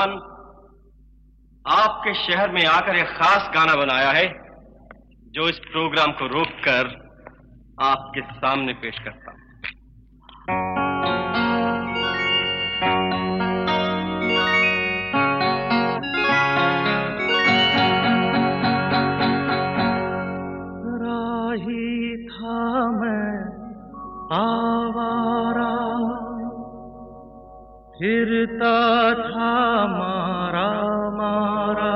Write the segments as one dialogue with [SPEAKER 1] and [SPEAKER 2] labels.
[SPEAKER 1] मेहमान आपके शहर में आकर एक खास गाना बनाया है जो इस प्रोग्राम को रोककर आपके सामने पेश करता हूं।
[SPEAKER 2] राही था मैं आवारा, फिरता था मारा मारा,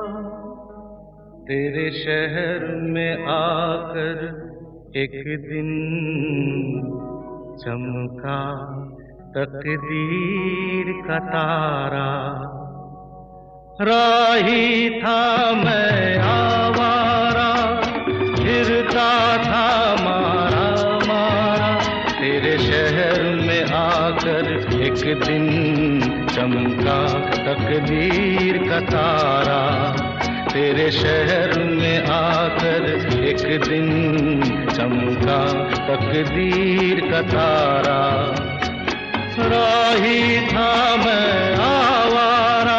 [SPEAKER 2] तेरे शहर में आकर एक दिन चमका तकदीर का तारा। राही था मैं आवारा, फिरता था मारा मारा, तेरे शहर में आकर एक दिन चमका तकदीर का तारा। तेरे शहर में आकर एक दिन चमका तकदीर का तारा। राही था मैं आवारा।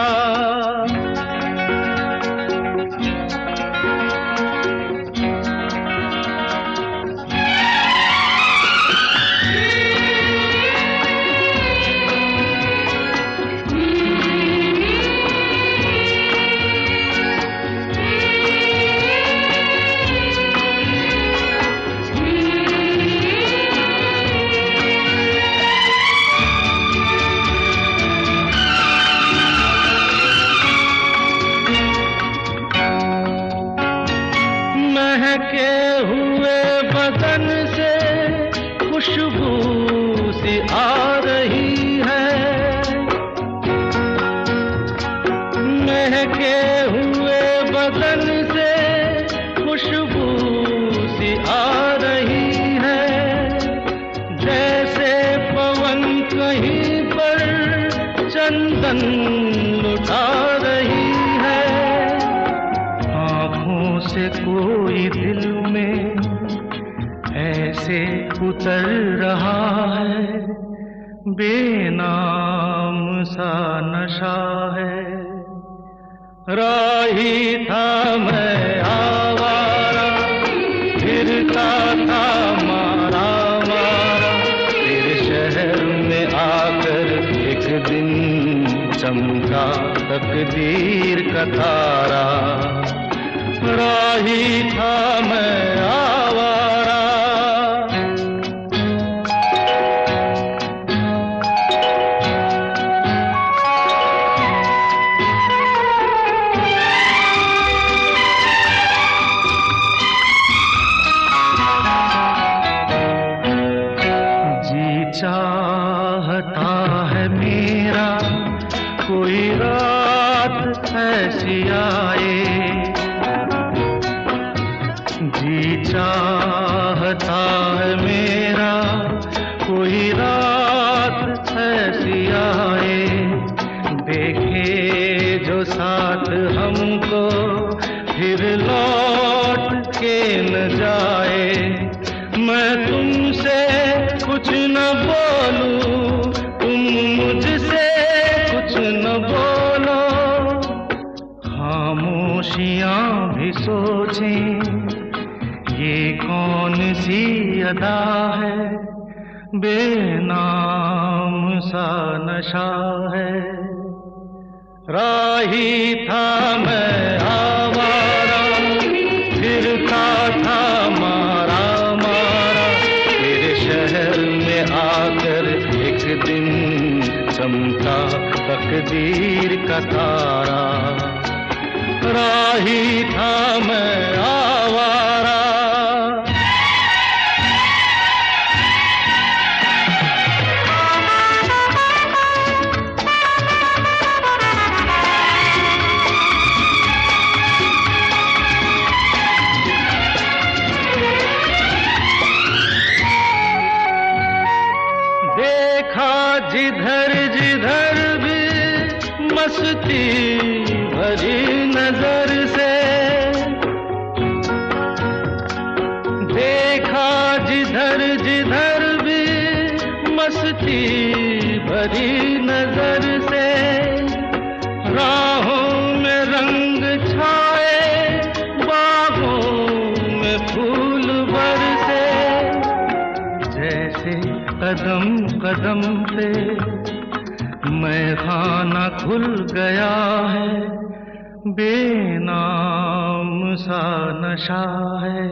[SPEAKER 2] महके हुए बदन से खुशबू सी आ रही है, महके हुए बदन से खुशबू सी आ रही है। जैसे पवन कहीं पर चंदन लुटा रही है, आँखों से कोई दिल में ऐसे उतर रहा है, बेनाम सा नशा है। राही था मैं आवारा, फिरता था मारा मारा, तेरे शहर में आकर एक दिन चमका तकदीर का तारा। राही था मैं आवारा। जी चाहता है मेरा कोई रात ऐसी आए, जी चाहता है मेरा कोई रात ऐसी आए, देखे जो साथ हमको फिर लौट के न जाए। मैं तुमसे कुछ न बोलूं, तुम मुझसे कुछ न बोलो, खामोशियां भी सोचें ये कौन सी अदा है, बेनाम सा नशा है। राही था मैं आवारा, फिरता था मारा मारा, तेरे शहर में आकर एक दिन चमका तकदीर का तारा। राही था मैं आवारा। जिधर जिधर भी मस्ती भरी नजर से, देखा जिधर जिधर भी मस्ती भरी नजर से, कदम पे मैं खाना खुल गया है, बेनाम सा नशा है।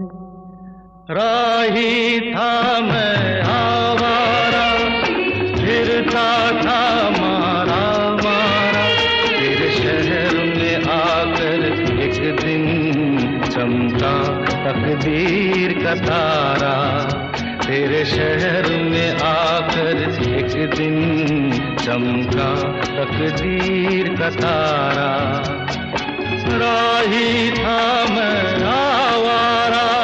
[SPEAKER 2] राही था मैं आवारा, फिरता था मारा मारा, तेरे शहर में आकर एक दिन चमका तकदीर का तारा। तेरे शहर में आकर एक दिन चमका तकदीर का तारा। राही था मैं आवारा।